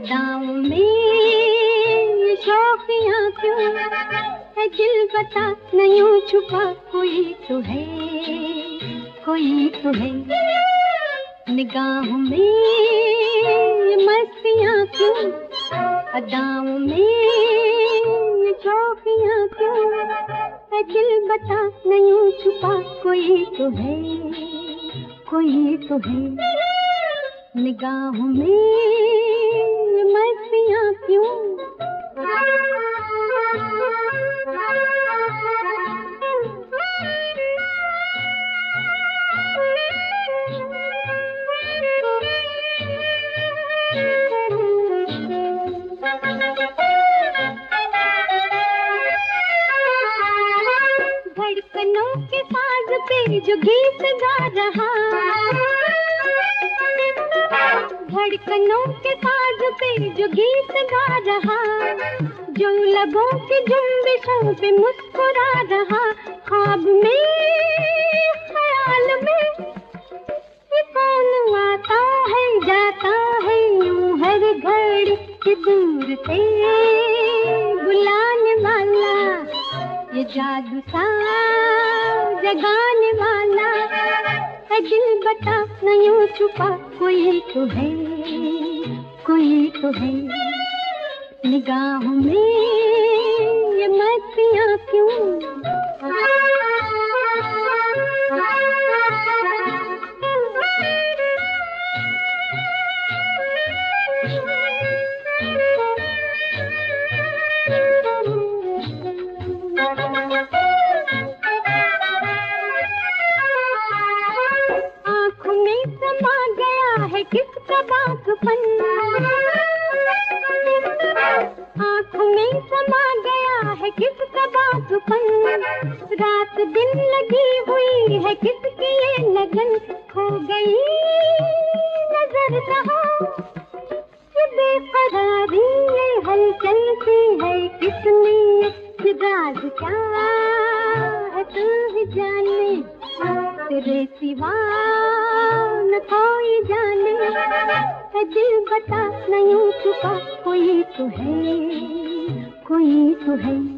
अदाओं में ये शौकियाँ क्यों है दिल बता नहीं छुपा कोई तो है, कोई तो है। निगाहों में ये मस्तियाँ क्यों, अदाओं में ये शौकियाँ क्यों है दिल बता नहीं छुपा कोई तो है, कोई तो है। निगाहों में ये मस्तियाँ क्यों। धड़कनों के साज पे जो गीत गा रहा, धड़कनों के साज पे जो गीत गा रहा, जो लबों की जुम्बिशों पे मुस्कुरा रहा, ख्वाब में ख्याल में ये कौन आता है जाता है यूं हर घड़ी के दूर से बुलाने वाला, ये जादू सा जगाने वाला है दिल बता नहीं छुपा कोई तो है, कोई तो है। निगाहों में ये मस्तियाँ क्यों। आँखों में समा गया है किसका बागपन, आँखों में समा गया है किसका बागपन, रात दिन लगी हुई है किसकी ये लगन, खो गई नजर कहाँ ये बेकरारी, ये हलचल सी है किसने, ये राज क्या है तू ही जाने, तेरे सिवा न कोई जाने है दिल बता नहीं छुपा कोई तो है, कोई तो है।